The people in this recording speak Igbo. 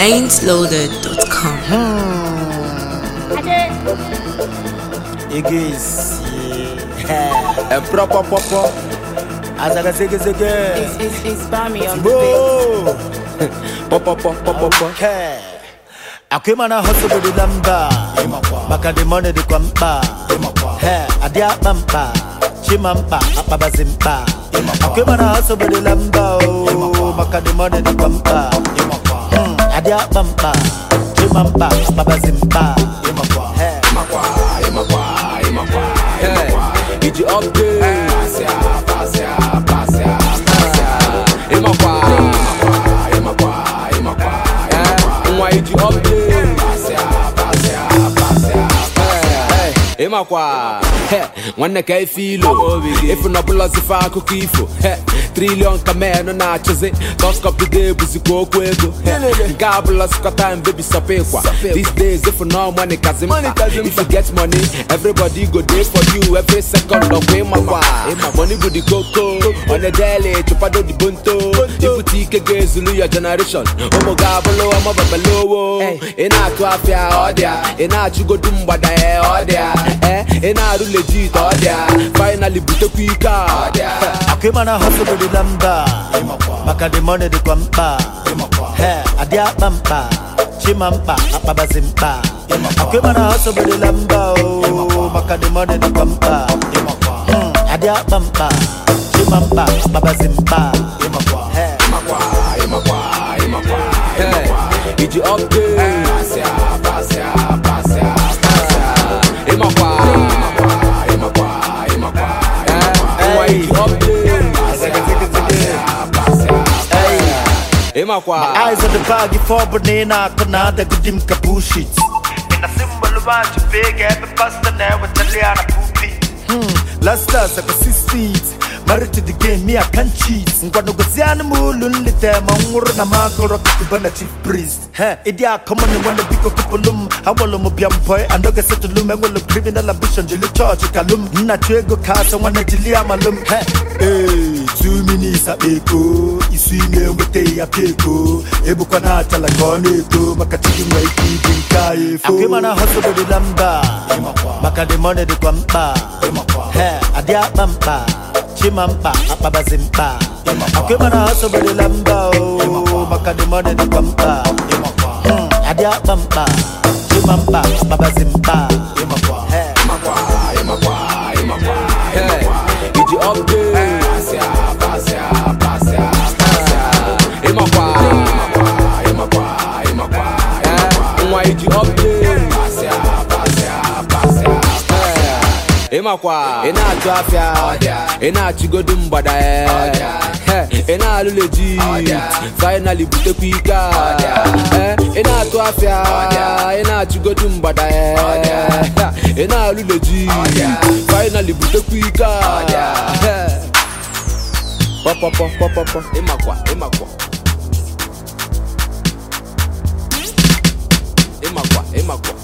ain'tloaded.com. Igis, a proper papa. As I say, it's Bami on the beat. Papa. I came on a hustle with the lamba. Baka the money the kwamba. Hey, adia bamba. Chimamba, apabazimba. I came on a hustle with the lamba. Baka the money the kwamba. Adia bamba. Chimamba, apabazimba. Hey, did you update? Why did you update? One neck I feel if not plus if I could keep trillion command na chase toss up the day busy go kwego gabla time baby sapekwa these days if no money kazim if you get money everybody go there for you every second of way money go the coco on the daily chupado the bunto you put Zulu your generation omo gablo omo babalo ina to afia odia ina chugo dumba da odia ina ru legit odia finally buto kwika odia I came on a hustle with the lamba. Baka the money the kwamba. Hey, adia bamba. Chimamba, apabazimba. I came on a hustle with the lamba. Baka the money the kwamba. Adia bamba. Chimamba, apabazimba. Hey, did you update? Why did you update? my eyes on the bag for banana, Canada, good dim kapushit. In a symbol of what you big, every pastor there with the Liana poopy. Last us, I could see speeds. Married to the game, me, I can't cheat. Ngwano Gaziana Mulun, Lita, Mamurna Marco, Rocket, chief priest. Idia, common when the people kupulum, Hawalum, Biampoy, and Doga set to loom, and will of criminal ambition, Jilly Church, Kalum, Natuego Casa, one at Jilia Malum. Hey, 2 minutes at Eco, you see me with a Pico, Ebukanata, like Corneto, Makati, Kai. I came on a hustle with the lamba, Maka the money the kwamba, hey, Adia Bamba. Chimamba, apabazimba. I came on a hustle with the lamba. Baka the money the kwamba. Adia bamba. Chimamba, apabazimba. Hey, did you update? Why did you update? Ina trafia, ina chigo dumba da ina legit, finally buto kwika ina trafia, ina chigo dumba da ina legit, finally buto kwika papa imakwa